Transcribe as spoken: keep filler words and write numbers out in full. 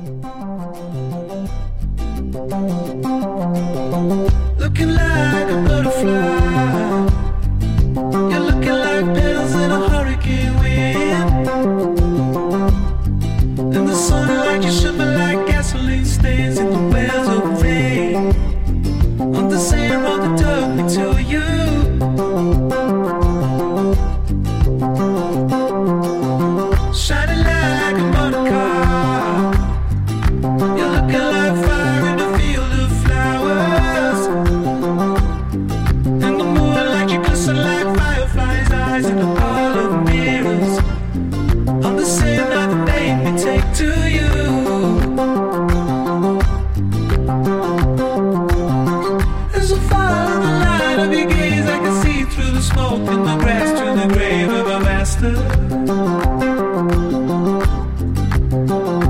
Looking like a butterfly. You're looking like petals in a hurricane wind. And the sunlight, you shimmer like gasoline stains in the wells of rain. On the same road that took me to you. Shining like a motor car. You're looking like fire in a field of flowers. In the moonlight, you glisten like fireflies' eyes in a hall of mirrors. On the same night that made me take to you. There's a fire in the light of your gaze. I can see through the smoke in the grass to the grave of a master.